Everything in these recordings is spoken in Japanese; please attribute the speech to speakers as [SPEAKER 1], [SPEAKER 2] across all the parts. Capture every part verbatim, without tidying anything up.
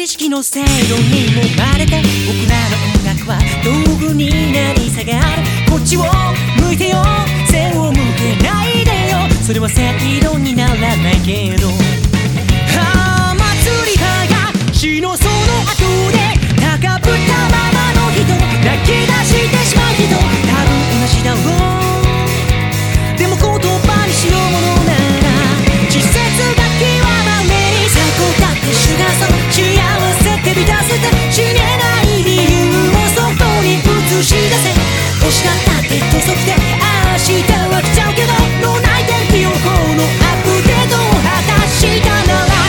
[SPEAKER 1] 識の制度にもまれて僕らの音楽は道具になり下がる。こっちを向いてよ、背を向けないでよ。それは制度にならないけど、ああ祭りはや死のその後で高ぶったままの人、泣き出してしまう人、多分同じだろう。でも言葉にしようものなら季節が極まめに最高だってシュガーソー幸せって満たせて死ねない理由をそこに映し出せ。星だったって土足で明日は来ちゃうけど、脳内天気予報のアップデートを果たしたなら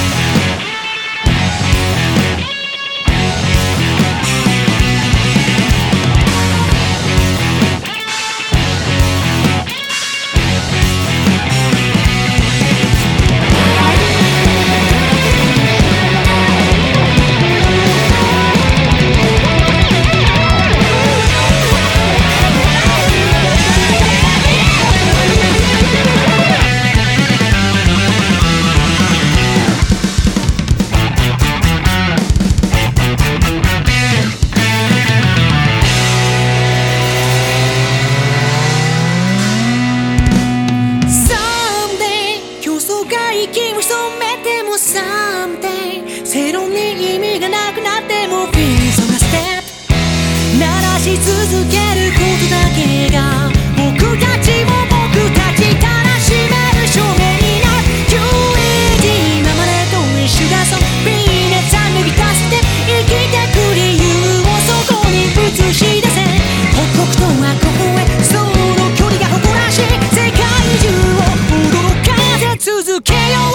[SPEAKER 1] 息を潜めても someday 正論に意味がなくなっても Feel so a step 鳴らし続けることだけが僕たちを僕たちたらしめる証明になる。じゅうにじ今までと一緒だぞ。ピーナッツ脱ぎ出して生きてく理由をそこに映し出せ。北北東はここへその距離が誇らしい世界中を驚かせ続けよう。